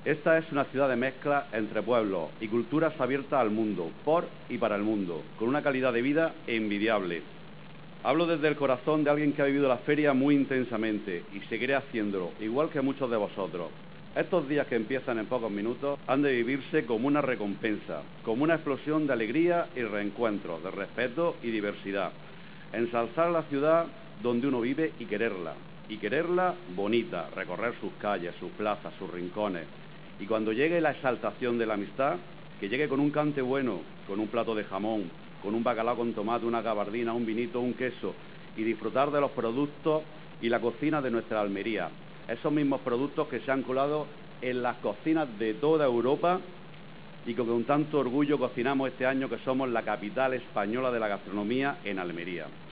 Esta es una ciudad de mezcla entre pueblos y culturas abiertas al mundo, por y para el mundo, con una calidad de vida envidiable. Hablo desde el corazón de alguien que ha vivido la feria muy intensamente y seguiré haciéndolo, igual que muchos de vosotros. Estos días que empiezan en pocos minutos han de vivirse como una recompensa, como una explosión de alegría y reencuentros, de respeto y diversidad. Ensalzar la ciudad donde uno vive y quererla bonita, recorrer sus calles, sus plazas, sus rincones. Y cuando llegue la exaltación de la amistad, que llegue con un cante bueno, con un plato de jamón, con un bacalao con tomate, una gabardina, un vinito, un queso, y disfrutar de los productos y la cocina de nuestra Almería. Esos mismos productos que se han colado en las cocinas de toda Europa y que con tanto orgullo cocinamos este año, que somos la capital española de la gastronomía en Almería.